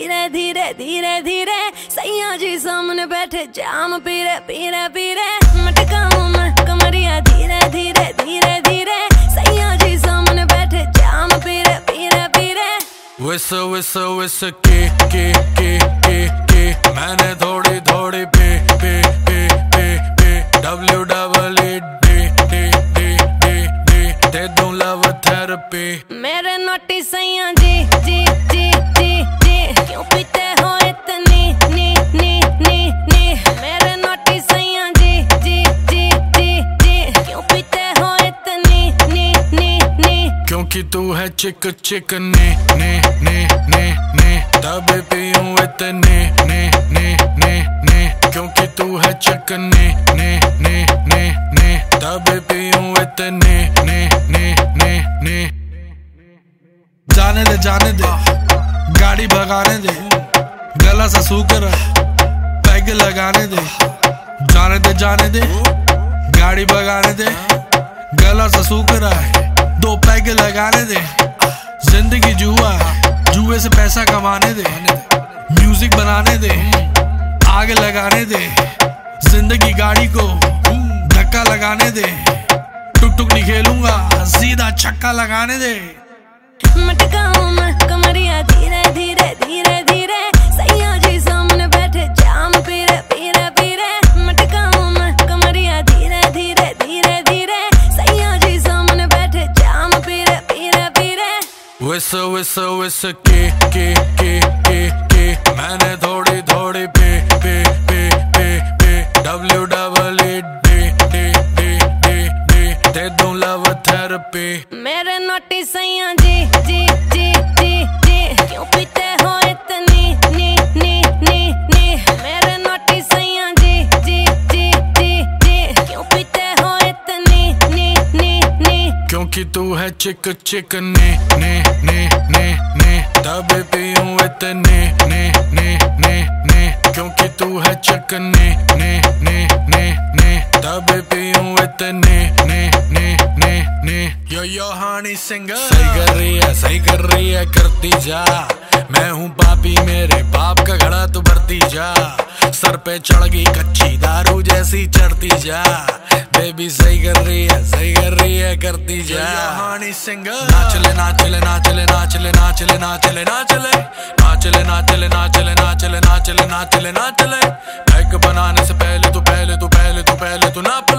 धीरे धीरे धीरे धीरे सैया जी सामने बैठे जाम पीरे पीरे पीरे मटकाऊं मैं कमरिया धीरे धीरे धीरे धीरे सैया जी सामने बैठे जाम पीरे पीरे पीरे विस विस विस के मैंने थोड़ी थोड़ी पे डब्ल्यू डबल दे दूं लव थेरेपी मेरे नोटी सैया जी जी जी जी जी क्यों पीते हो इतनी नी मेरे नोटी सैया जी जी जी जी जी क्यों पीते हो इतनी नी क्योंकि तू है चिक चिक ने तब पीऊं इतने ने क्योंकि तू है चिक ने तब पीऊं इतने ने जाने दे गाड़ी भगाने दे गला सा सूकर पैग लगाने दे जाने दे गाड़ी भगाने दे गला सा सूकर दो पैग लगाने दे जिंदगी जुआ जुए से पैसा कमाने दे म्यूजिक बनाने दे आग लगाने दे जिंदगी गाड़ी को धक्का लगाने दे टुक टुक नहीं खेलूंगा सीधा छक्का लगाने दे मटकाऊं मैं कमरिया धीरे धीरे धीरे धीरे सैया जी सामने बैठे जाम पीरे पीरे पीरे मटकाऊं मैं कमरिया धीरे धीरे धीरे धीरे सैया जी सामने बैठे जाम पीरे पीरे पीरे विस विस विस के मैंने थोड़ी थोड़ी पे डब्ल्यू डबल दे दूं लव थेरेपी मेरे नोटी सैया जी जी जी जी जी क्यों पीते हो इतनी नी मेरे नोटी सैया जी जी जी जी जी क्यों पीते हो इतनी नी क्योंकि तू है चिक चिक ने तब पीऊं इतने ने क्योंकि तू है चिक ने तब पीऊं इतने ने यो हानी सिंगर सही कर रही है करती जा मैं हूँ पापी मेरे बाप का घड़ा तू भरती जा सर पे चढ़ गई कच्ची दारू जैसी चढ़ती जा बेबी सही कर रही है करती जा हानी सिंगर नाचले बैग बनाने से पहले तू ना